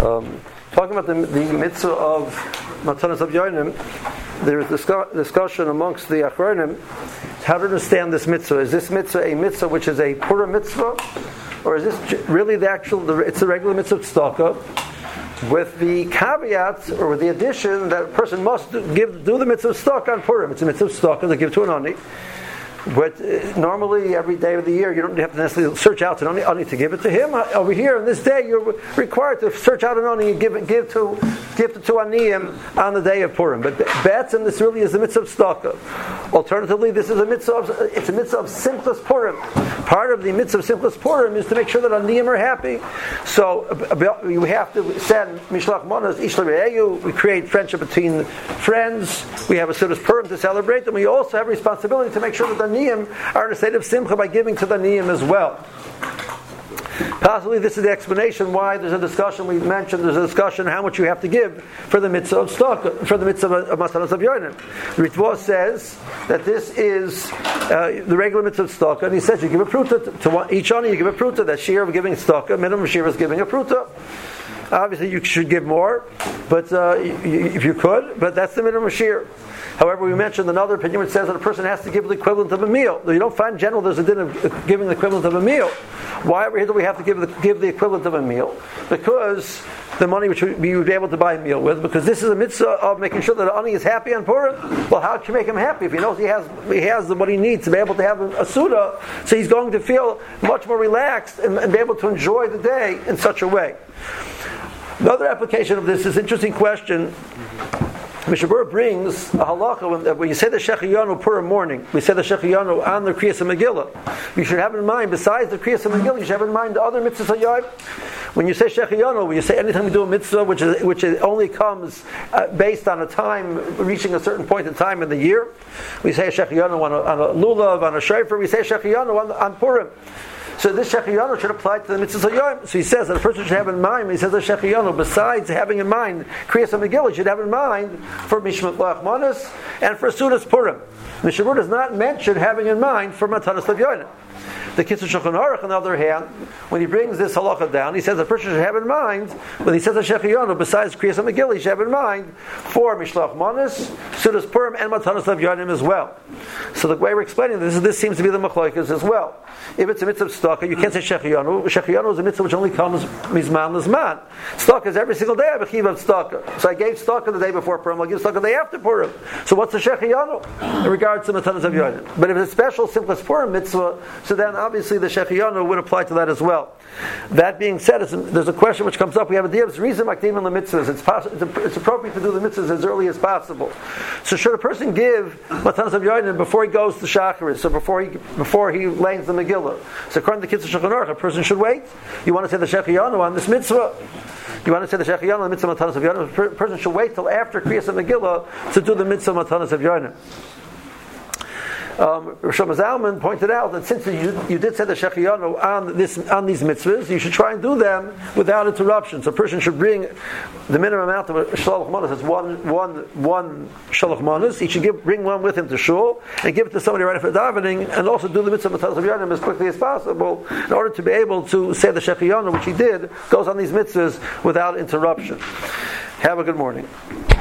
Talking about the mitzvah of Matanas Avyonim, there is discussion amongst the Achronim how to understand this mitzvah. Is this mitzvah a mitzvah which is a Purim mitzvah, or is this really it's a regular mitzvah tzedakah, with the caveat or with the addition that a person must do the mitzvah tzedakah on Purim? It's a mitzvah tzedakah to give to an ani. But normally, every day of the year, you don't have to necessarily search out an ani to give it to him. Over here, on this day, you're required to search out an ani and give it to aniyim on the day of Purim. But and this really is a mitzvah of tzedakah. Alternatively, this is a mitzvah of Simchas Purim. Part of the mitzvah of Simchas Purim is to make sure that aniyim are happy. So you have to send mishlach manos ish l're'eyu. We create friendship between friends. We have a Sudas Purim to celebrate, and we also have responsibility to make sure that the Niyim are in a state of simcha by giving to the Niyim as well. Possibly this is the explanation why there's a discussion how much you have to give for the mitzvah of tzedakah, for the mitzvah of Matanas Avyonim. Ritva says that this is the regular mitzvah of tzedakah, and he says you give a pruta to each ani, you give a pruta. That shir of giving tzedakah, minimum shir is giving a pruta. Obviously you should give more, but if you could, but that's the minimum shir. However, we mentioned another opinion which says that a person has to give the equivalent of a meal. You don't find in general there's a din of giving the equivalent of a meal. Why over here do we have to give the equivalent of a meal? Because the money which we would be able to buy a meal with, because this is a mitzvah of making sure that Ani is happy on Purim. Well, how can you make him happy if he knows he has what he needs to be able to have a Suda, so he's going to feel much more relaxed and be able to enjoy the day in such a way. Another application of this is an interesting question. Mishabur brings a halacha when you say the Shechiyanu Purim morning, we say the Shechiyanu on the Kriyas Megillah. You should have in mind, besides the Kriyas Megillah, you should have in mind the other mitzvahs hayayim. When you say Shechiyanu, when you say anytime we do a mitzvah which only comes based on a time, reaching a certain point in time in the year, we say Shechiyanu on a lulav, on a shofar, we say Shechiyanu on Purim. So this Shechiyanu should apply to the mitzvahs hayayim. So he says that a person should have in mind, when he says the Shechiyanu, besides having in mind Kriyas HaMegillah, he should have in mind for Mishmat Lachmanas and for Sudas Purim. Mishabur does not mention having in mind for Matanas Avyonim. The Kitzur Shulchan Aruch, on the other hand, when he brings this halacha down, he says the person should have in mind, when he says the Shechiyanu, besides Kriyas HaMegillah, he should have in mind for Mishlach Manas, Sudas Purim, and Matanas Avyonim as well. So the way we're explaining this seems to be the machlokes as well. If it's a mitzvah of tzedakah, you can't say Shechiyanu. Shechiyanu is a mitzvah which only comes mizman l'zman. Tzedakah is every single day I have a chiv of tzedakah. So I gave tzedakah the day before Purim, I'll give tzedakah the day after Purim. So what's the Shechiyanu in regards to Matanas Avyonim? But if it's a special Simchas Purim mitzvah, so then obviously the Shechiyanu would apply to that as well. That being said, there's a question which comes up. We have a deal of reason makdim in the mitzvahs. It's appropriate to do the mitzvahs as early as possible. So should a person give Matanas Avyonim before he goes to Shacharis, so before he lanes the Megillah? So according to the Kitzur Shulchan Aruch, a person should wait. You want to say the Shechiyanu on this mitzvah? You want to say the Shechiyanu on the mitzvah Matanas Avyonim? A person should wait till after Kriyas HaMegillah to do the mitzvah Matanas Avyonim. Shlomo Zalman pointed out that since you did say the Shechiyanu on these mitzvahs, you should try and do them without interruption. So a person should bring the minimum amount of shalach manos. It's one shalach manos. He should bring one with him to shul and give it to somebody right after davening, and also do the mitzvah Matanas Avyonim as quickly as possible in order to be able to say the Shechiyanu, which he did, goes on these mitzvahs without interruption. Have a good morning.